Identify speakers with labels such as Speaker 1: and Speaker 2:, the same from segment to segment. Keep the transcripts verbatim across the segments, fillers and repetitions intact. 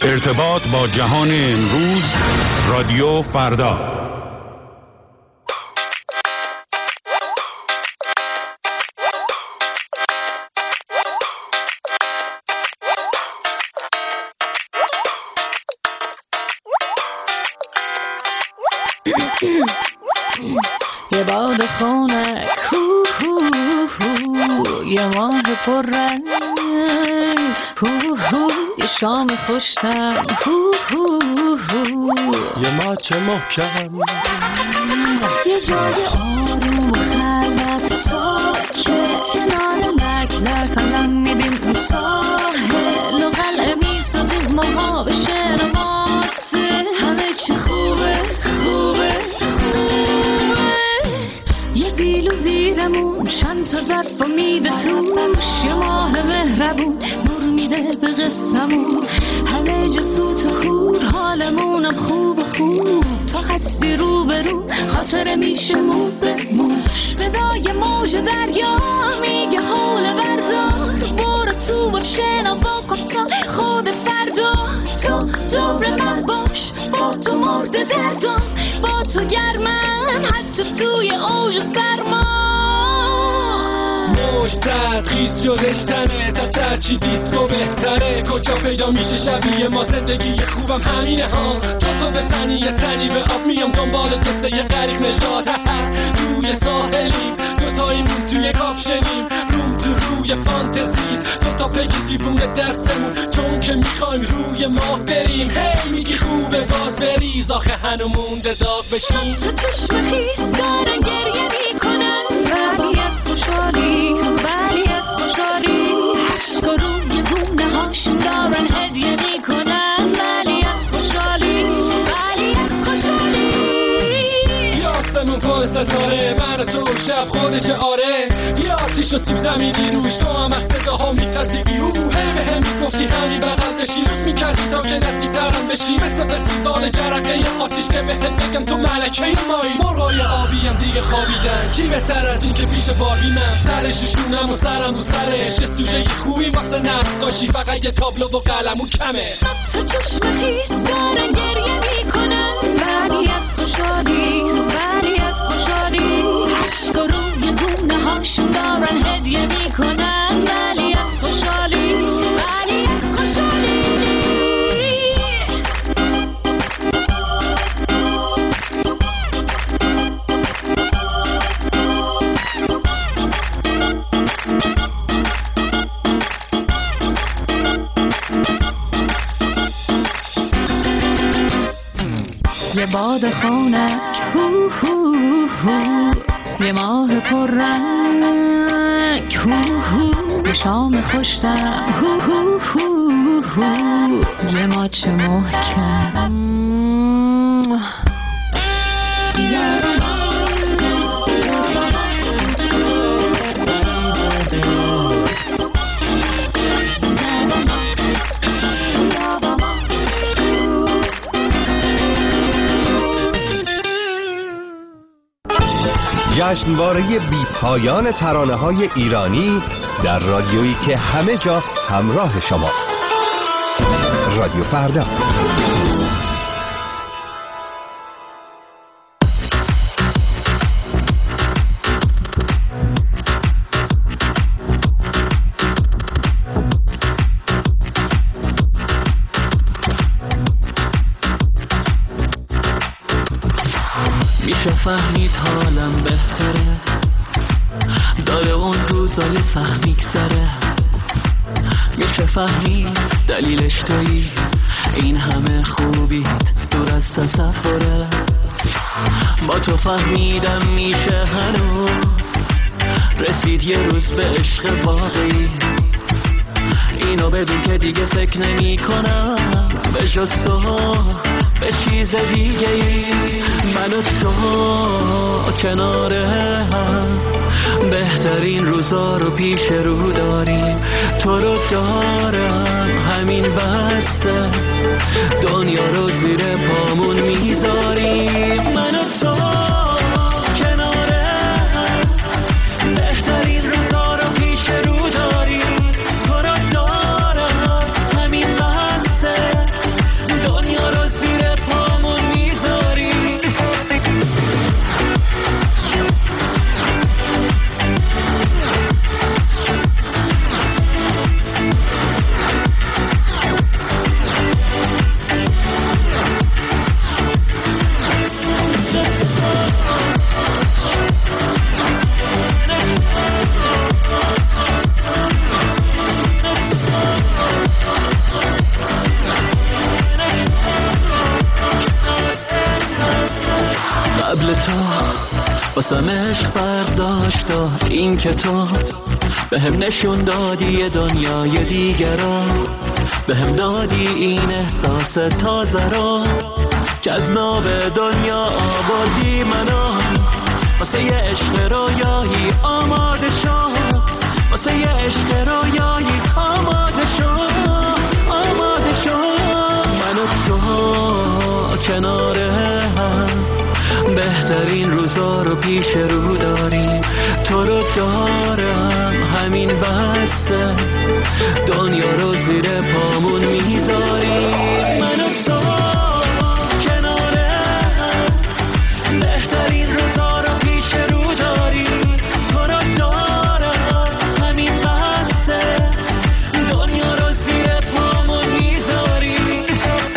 Speaker 1: ارتباط با جهان امروز، رادیو فردا.
Speaker 2: یه باد خونه هو هو هو، یه ماه پررنگ هو هو، یه شام خوشتر هو هو هو،
Speaker 3: یه ماچ محکم،
Speaker 2: یه جای آروم و خلوت ساکت، کنار لک لک آدم میبین اون ساحل و قلعه میسازیم ماها به شعر و ماسه، همه چی خوبه خوبه خوبه، یه بیلو زیرمون چند تا ظرف و میده توش، یه ماه مهربون نور میده به قصمون، همه جا سوت و کور، حالمونم خوب خوب، تا هستی رو برو خاطره میشه مو به موش، صدای موج دریا میگه حول بردار، برو تو و شنوا کن تا خود فردا، تو دور من باش، با تو مرد دردم، با تو گرمم حتی توی اوج سرما،
Speaker 3: موج زد خیز شدش تنه، تا چی دیسکو بهتره، کجا پیدا میشه شبیه ما، زندگی خوبم همینه ها، تو تو بزنی یه تنی به آب میام دنبال قصه یه غریب نشاد، روی ساحلی دوتاییمون توی کاپشنیم، رو تو روی فانتزیت دوتا پگی دیوونه دستمون، چون که میخوایم روی ماه بریم، هی میگی خوبه باز بریز، آخه هنو مونده داغ بشیم،
Speaker 2: تو چشم خیز دارن گریه میکنن، ولی از خوشحالی ولی از خوشحالی، عشق و روی گونه هاشون دارن هدیه میکنن، ولی از خوشحالی ولی از خوشحالی،
Speaker 3: یاسمون پر ستاره، من و تو شب خودش آره، یه آتیش و سیب زمینی روش، تو هم از صداها میترسیدی، او هی به هم میگفتی همین بغل بشی، روز میکردی تا که نزدیک ترم بشی، مثل فستیوال جرقه یه آتیش که بهت بگم تو ملکه مایی، مرغای آبی هم دیگه خوابیدن، کی بهتر از این که پیش باربی من، سرش و شونم و سرم و سرش، یه سوژه خوبی واسه نقاشی، فقط یه تابلو و قلمو کمه،
Speaker 2: تو چشم خیز دارن گریه میکنن، ولی از خوشحالی ولی از خوشحالی، عشق و روی گونه هاشون دارن هدیه میکنن، ولی از خوشحالی ولی از خوشحالی، یه باد خونه هو هو هو، یه ماه پررنگ هو هو، یه شام خوشتر هو هو هو هو، یه ماچ محکم،
Speaker 4: جشنواره بی پایان ترانه های ایرانی در رادیویی که همه جا همراه شماست. رادیو فردا.
Speaker 5: میشه فهمید حالم بهتره، داره اون روزای سخت میگذره، میشه فهمید دلیلش تویی، این همه خوبیت دور از تصوره، با تو فهمیدم میشه هنوز رسید یه روز به عشق واقعی، اینو بدون که دیگه فکر نمی کنم به جز تو به چیز دیگه ای، من و تو کناره هم بهترین روزا رو پیش رو داریم، تو رو دارم همین بسته، دنیا رو زیر پامون میذاریم، من و تو کناره هم بهترین روزا رو پیش رو داریم، تو رو دارم همین بسته، واسم عشق فرق داشت و این که تو به هم نشون دادی یه دنیای دیگر رو، به هم دادی این احساس تازه رو که از ناب دنیا آوردی منو. واسه یه عشق رویایی آماده شو، واسه یه عشق رویایی آماده شو، آماده شو. من و تو کنار هم بهترین روزا رو پیش رو داریم، تو رو دارم همین بسته دنیا رو زیر پامون میذاریم. من و تو کنار هم بهترین روزا رو پیش رو داریم، تو رو دارم همین بسته دنیا رو زیر پامون میذاریم.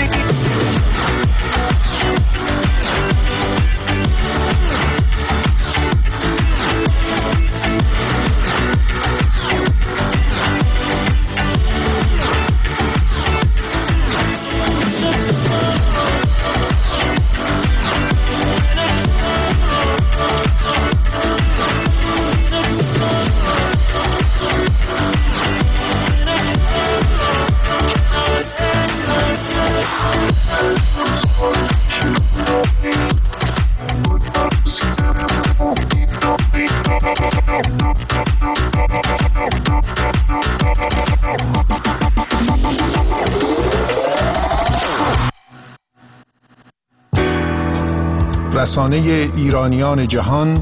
Speaker 6: رسانه ایرانیان جهان،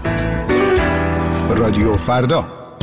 Speaker 6: رادیو فردا.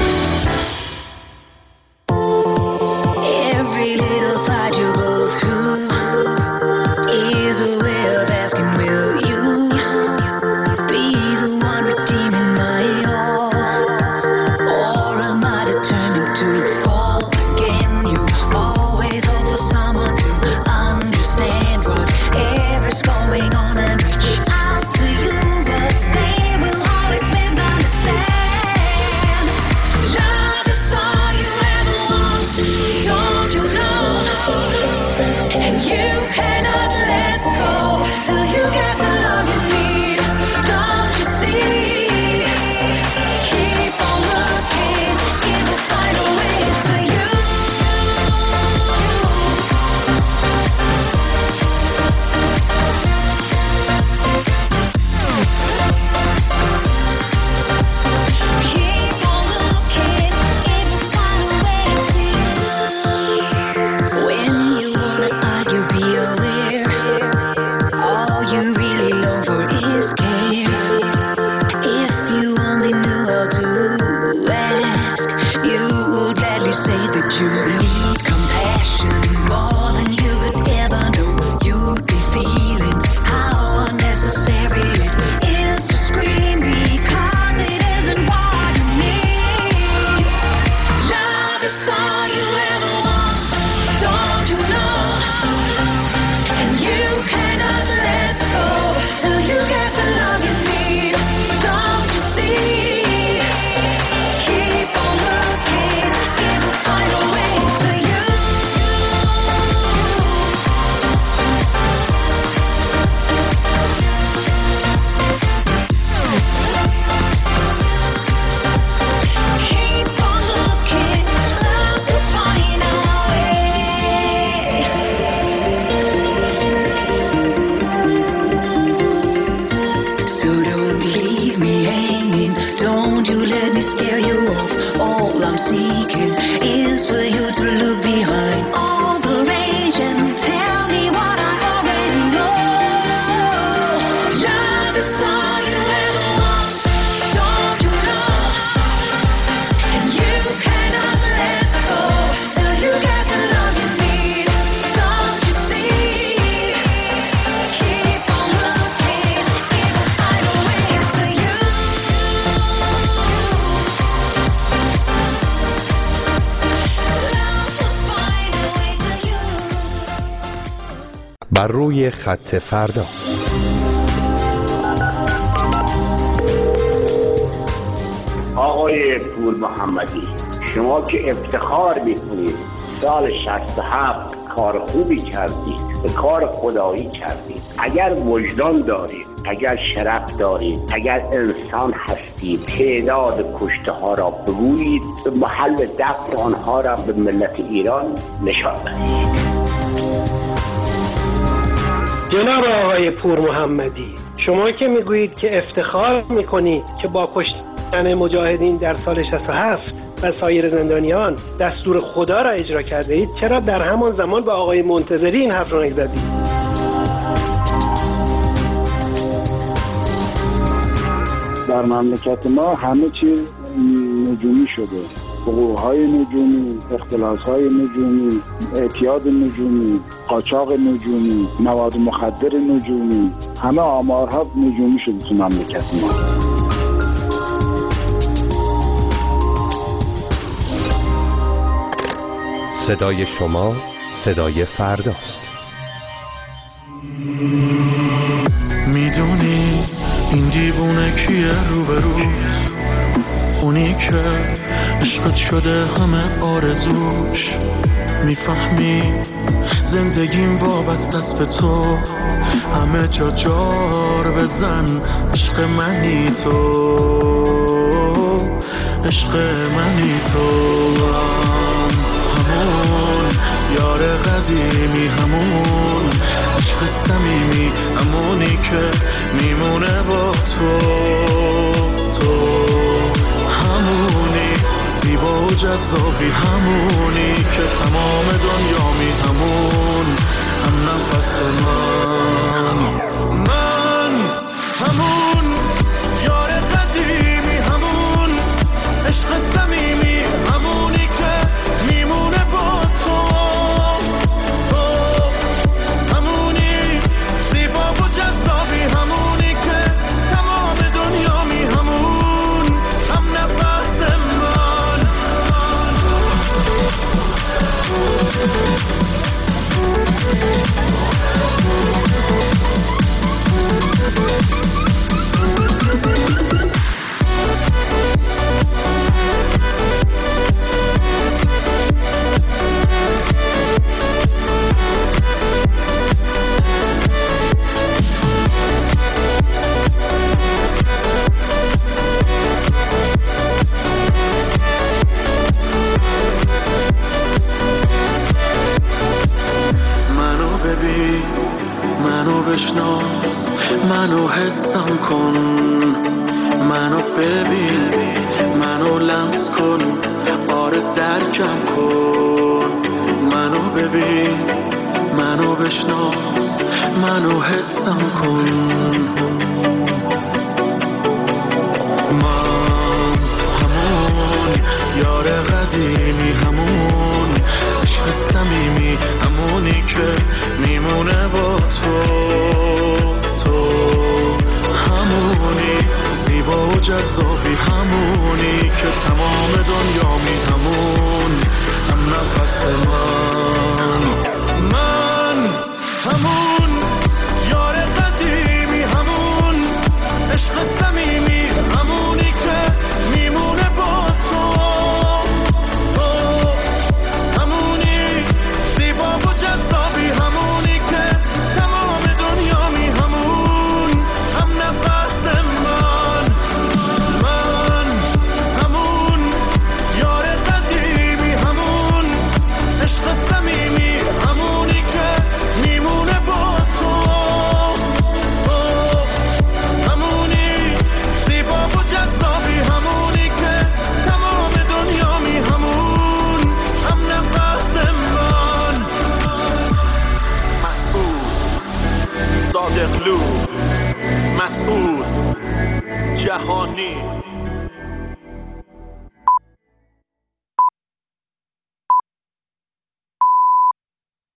Speaker 4: بر روی خط فردا.
Speaker 7: آقای پور محمدی، شما که افتخار میکنید سال شصت و هفت کار خوبی کردید، به کار خدایی کردید. اگر وجدان دارید، اگر شرف دارید، اگر انسان هستید، تعداد کشته ها را بگویید، به محل دفن آنها را به ملت ایران نشان دهید.
Speaker 8: جناب آقای پور محمدی، شما که میگویید که افتخار میکنید که با کشتن مجاهدین در سال شصت و هفت و سایر زندانیان دستور خدا را اجرا کرده اید، چرا در همان زمان به آقای منتظری این حرف را نزدید؟
Speaker 9: در مملکت ما همه چیز نجومی شده، حقوق‌های نجومی، اختلاس‌های نجومی، اعتیاد نجومی، قاچاق نجومی، مواد مخدر نجومی، همه آمارها نجومی شده تو مملکت ما.
Speaker 4: صدای شما صدای فرداست.
Speaker 5: میدونی این دیوونه کیه روبرو؟ اونی که عشقت شده همه آرزوش. میفهمی زندگیم وابسته است به تو، همه جا جار بزن عشق منی تو، عشق منی تو. همون یار قدیمی، همون عشق صمیمی، همونی که میمونه با تو، تو همونی زیبا و جذابی، همونی که تمام دنیا می، همون هم نفس من، من همون یار قدیمی، همون عشق صمیمی، همونی که میمونه با تو، تو همونی زیبا و جذابی، همونی که تمام دنیا می، همون هم نفس من. منو بشناس، منو حسم کن، منو ببین، منو لمس کن، آره درکم کن. منو ببین، منو بشناس، منو حسم کن. من همون یار قدیمی، همون عشق صمیمی،